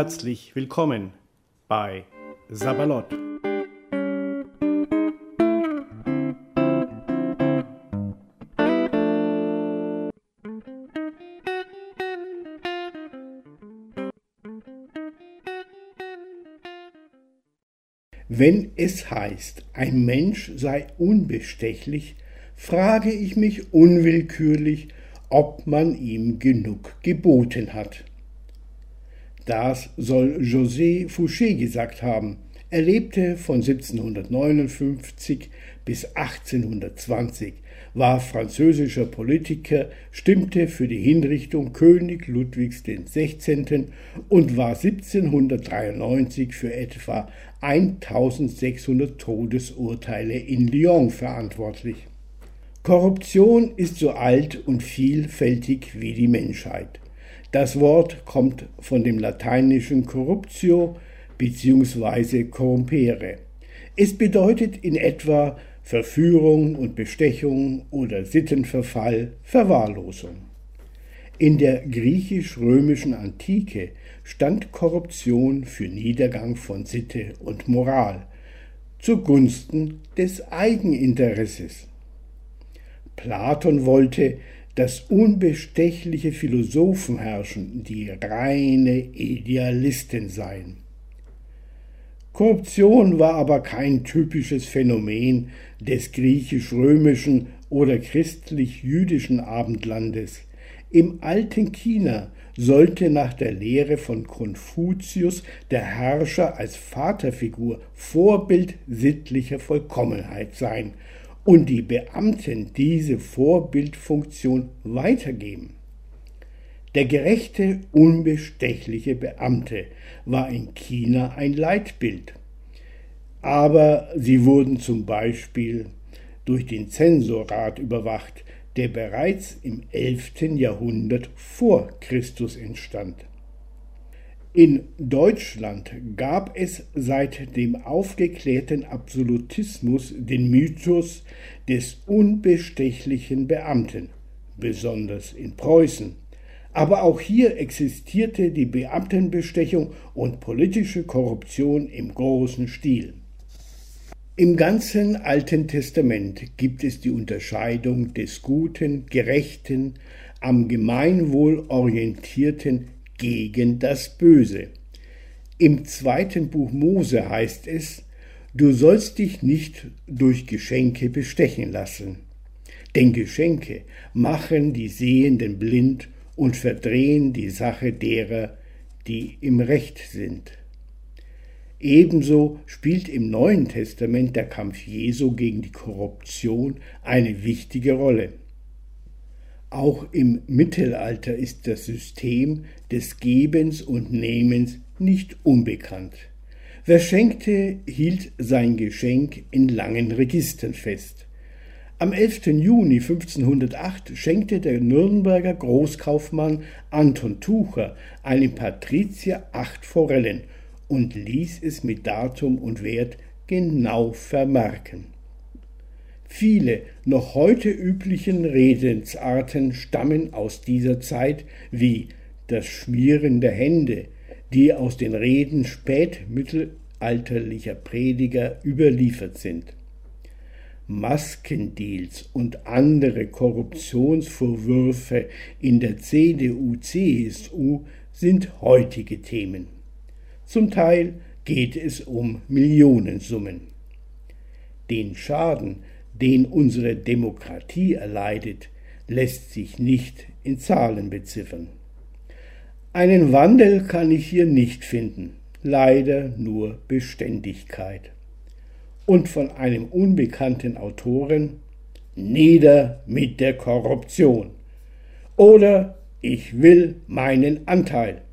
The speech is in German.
Herzlich willkommen bei Sabalot. Wenn es heißt, ein Mensch sei unbestechlich, frage ich mich unwillkürlich, ob man ihm genug geboten hat. Das soll José Fouché gesagt haben. Er lebte von 1759 bis 1820, war französischer Politiker, stimmte für die Hinrichtung König Ludwigs XVI. Und war 1793 für etwa 1600 Todesurteile in Lyon verantwortlich. Korruption ist so alt und vielfältig wie die Menschheit. Das Wort kommt von dem lateinischen corruptio bzw. corrumpere. Es bedeutet in etwa Verführung und Bestechung oder Sittenverfall, Verwahrlosung. In der griechisch-römischen Antike stand Korruption für Niedergang von Sitte und Moral, zugunsten des Eigeninteresses. Platon wollte, dass unbestechliche Philosophen herrschen, die reine Idealisten seien. Korruption war aber kein typisches Phänomen des griechisch-römischen oder christlich-jüdischen Abendlandes. Im alten China sollte nach der Lehre von Konfuzius der Herrscher als Vaterfigur Vorbild sittlicher Vollkommenheit sein und die Beamten diese Vorbildfunktion weitergeben. Der gerechte, unbestechliche Beamte war in China ein Leitbild, aber sie wurden zum Beispiel durch den Zensorrat überwacht, der bereits im 11. Jahrhundert vor Christus entstand. In Deutschland gab es seit dem aufgeklärten Absolutismus den Mythos des unbestechlichen Beamten, besonders in Preußen. Aber auch hier existierte die Beamtenbestechung und politische Korruption im großen Stil. Im ganzen Alten Testament gibt es die Unterscheidung des Guten, Gerechten, am Gemeinwohl orientierten gegen das Böse. Im 2. Buch Mose heißt es: Du sollst dich nicht durch Geschenke bestechen lassen, denn Geschenke machen die Sehenden blind und verdrehen die Sache derer, die im Recht sind. Ebenso spielt im Neuen Testament der Kampf Jesu gegen die Korruption eine wichtige Rolle. Auch im Mittelalter ist das System des Gebens und Nehmens nicht unbekannt. Wer schenkte, hielt sein Geschenk in langen Registern fest. Am 11. Juni 1508 schenkte der Nürnberger Großkaufmann Anton Tucher einem Patrizier 8 Forellen und ließ es mit Datum und Wert genau vermerken. Viele noch heute üblichen Redensarten stammen aus dieser Zeit, wie das Schmieren der Hände, die aus den Reden spätmittelalterlicher Prediger überliefert sind. Maskendeals und andere Korruptionsvorwürfe in der CDU/CSU sind heutige Themen. Zum Teil geht es um Millionensummen. Den Schaden, den unsere Demokratie erleidet, lässt sich nicht in Zahlen beziffern. Einen Wandel kann ich hier nicht finden, leider nur Beständigkeit. Und von einem unbekannten Autoren: Nieder mit der Korruption oder Ich will meinen Anteil.